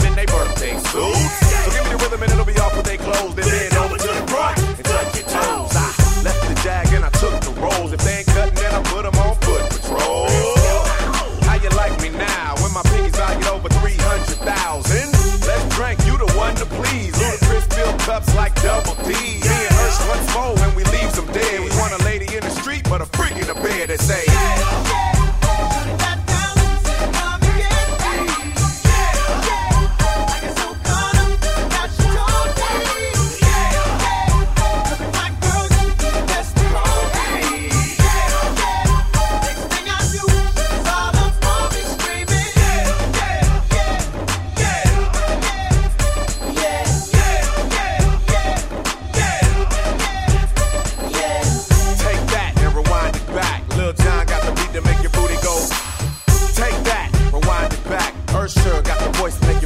them in their birthday suits. So give me the rhythm and it'll be off with their clothes. Then bend over to the front and touch your toes. I left the jag and I took the rolls. If they ain't cutting, then I put them on foot patrol. How you like me now when my pinkies valued over 300,000? Let's drink, you the one to please. Ludacris fill cups like double D. Me and Ursh once more when we leave them dead. We want a lady in the street, but a freak in the bed that say, to make your booty go. Take that, rewind it back. Ursher got the voice to make